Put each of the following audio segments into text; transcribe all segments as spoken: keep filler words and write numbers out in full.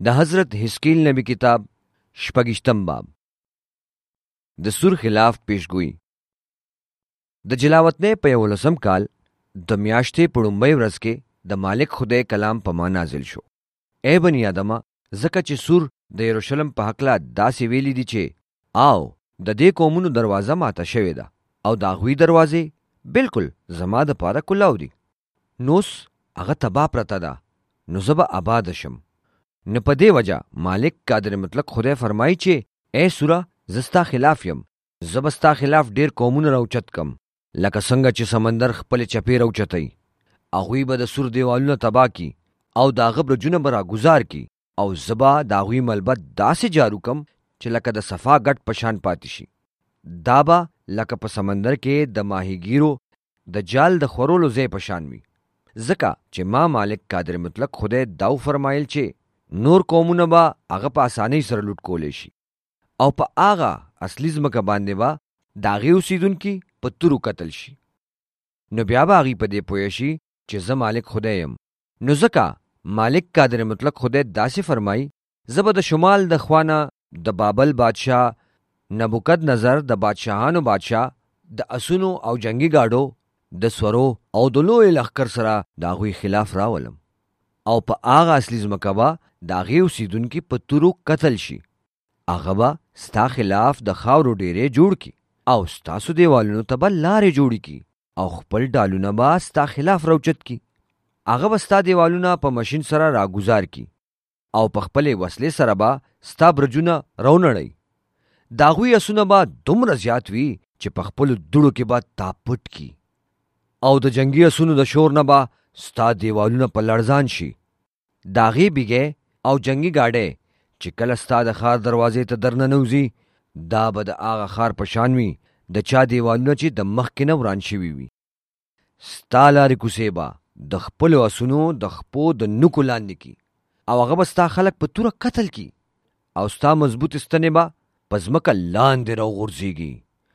د حضرت حزقیل نبی کتاب شپږشتم باب د سور خلاف پیشګوئی. د جلاوطنۍ په یولسم کال د میاشتې په لومړۍ ورځ کې د مالک خدای کلام په ما نازل شو. ای بني آدمه، ځکه چې سور د یروشلم په هکله داسې ویلي دي چې آو د دې قومونو دروازه ماته شوې ده او د هغوی دروازې بالکل زما دپاره کلاو دي. نوس هغه تباه پرته ده، نو زه به آباد شم. نو په دې وجه مالک قادر مطلق خدای فرمایي چې ای سوره، زه ستا خلاف یم. زه به ستا خلاف ډېر قومونه راوچت کم، لکه څنګه چې سمندر خپلې چپې راوچتوي. هغوی به د سور دیوالونه تباه کی او د هغه برجونه به راګزار کی، او زه به د هغوی ملبت داسې جارو کم چې لکه د صفا ګټ په شان پاتې شي. دا به لکه په سمندر کې د ماهیګیرو د جال د خورولو ځای په شان وي. ځکه چې ما مالک قادر مطلق خدای داو فرمایل چې نور قومونه به هغه په اسانۍ سره لوټ کولی شي، او په هغه اصلي ځمکه باندې به د هغې اوسېدونکي په تورو قتل شي. نو بیا به هغوی په دې پوه شي چې زه مالک خدای یم. نو ځکه مالک قادر مطلق خدای داسې فرمایي، زه به د شمال د خوا نه د بابل بادشاه نبوکد نظر د بادشاهانو بادشاه د اسونو او جنگي گاډو د سورو او د لوی لښکر سره د هغوی خلاف راولم، او په هغه اصلي ځمکه به د هغې اوسېدونکي په تورو قتل شي. هغه به ستا خلاف د خاورو ډېرې جوړ کړي او ستاسو دیوالونو ته به لارې جوړې کړي، او خپل ډالونه به ستا خلاف راوچت کړي. هغه به ستا دیوالونه په مشین سره راګزار کړي، او په خپلې وسلې سره به ستا برجونه راونړوي. د هغوی اسونه به دومره زیات وي چې په خپلو دوړو کې به تا پټ کړي، او د جنګي اسونو د شور نه به ستا دیوالونه په لړزان شي. د هغې بیګې او جنگي گاډی چې کله ستا د ښار دروازې ته درننوځي، دا به د هغه ښار په شان وي د چا دیوالونه چې د مخکې نه وران شوي وي. ستا لارې کوڅې به د خپلو اسونو د خپو د نوکو لاندې کي، او هغه به ستا خلک په توره قتل کی، او ستا مضبوط ستنې به په ځمکه لاندې راوغورځېږي.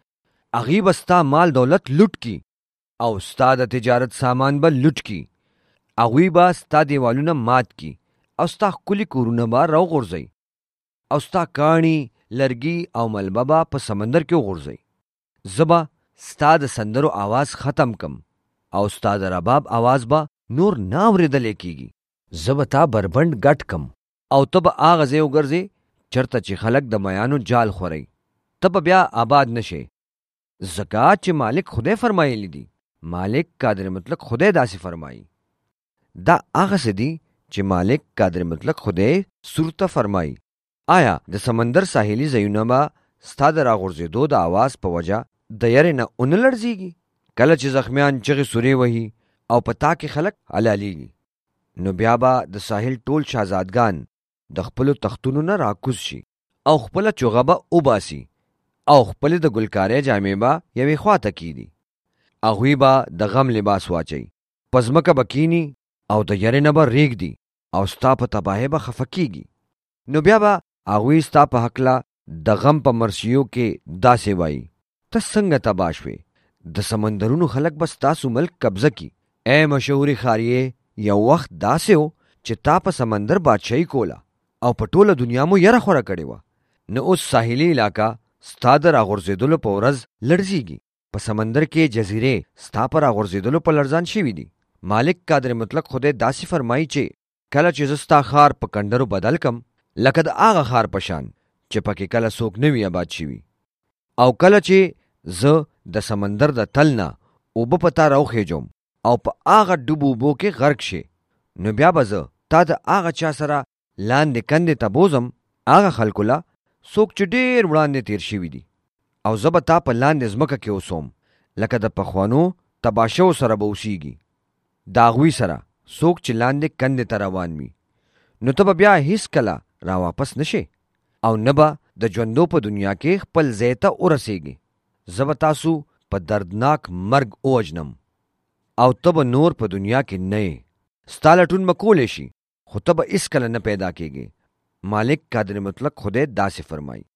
هغوی به ستا مال دولت لوټ کی، او ستا د تجارت سامان به لوټ کی. هغوی به ستا دیوالونه مات کی، او ستا ښکلي کورونه به راوغورځوي، او ستا کاڼي، لرګي او ملبه به په سمندر کې وغورځوي. زه به ستا د سندرو آواز ختم کم، او ستا د رباب آواز به نور نه اورېدلی کېږي. زه به تا بربنډ ګټ کم، او ته به هغه ځای وګرځې چېرته چې خلک د میانو جال خورئ. ته به بیا آباد نه شې، ځکه چې مالک خدای فرمایلی دی. مالک قادر مطلق خدای داسې فرمایي. دا هغه څه دي چې مالک قادر مطلق خدای سور ته فرمایي. آیا د سمندر ساحلي ځایونه به ستا د راغورځېدو د آواز په وجه د یرې نه ونه لړزېږي؟ کله چې زخمیان چغې سورې وهي او په تا کې خلک حلالېږي، نو بیا به د ساحل ټول شهزادګان د خپلو تختونو نه راکوز شي، او خپله چوغه به وباسي، او خپلې د ګلکارۍ جامې به یوې خوا ته کیږدي. هغوی به د غم لباس واچوي، په ځمکه به کیني، او د یرې نه به ریږدي، او ستا په تباهۍ به خفه کېږي. نو بیا به هغوی ستا په هکله د غم په مرثیو کې داسې وایي، ته څنګه تباه شوې؟ د سمندرونو خلک به ستاسو ملک قبضه کي. ای مشهورې ښاریې، یو وخت داسې و چې تا په سمندر بادشاهي کوله، او په ټوله دنیا مو یره خوره کړې وه. نو اوس ساحلي علاقه ستا د راغورځېدلو په ورځ لړزېږي. په سمندر کې جزیرې ستا په راغورځېدلو په لړزان شوي دي. مالک قادر مطلق خدای داسې فرمایي چې کله چې زه ستا ښار په کنډرو بدل کم، لکه د هغه ښار په شان چې پکې کله څوک نه وي آباد شوي، او کله چې زه د سمندر د تل نه اوبه په تا راوخېجوم او په هغه ډوبو اوبو کې غرق شې، نو بیا به زه تا د هغه چا سره لاندې کندې ته بوزم، هغه خلکو له څوک چې ډېر وړاندې تیر شوي دي، او زه به تا په لاندې ځمکه کې اوسوم، لکه د پخوانو تباه شوو سره به اوسېږي. د هغوی سره څوک چې لاندې کندې ته روان وي، نو ته به بیا هیڅکله را واپس نه شې، او نه به د ژوندو په دنیا کې خپل ځای ته ورسېږې. زه به تاسو په دردناک مرګ ووژنم، او ته به نور په دنیا کې نه یې. ستا لټون به کولی شي، خو ته به هیڅکله نه پیدا کېږې. مالک قادر مطلق خدای داسې فرمایي.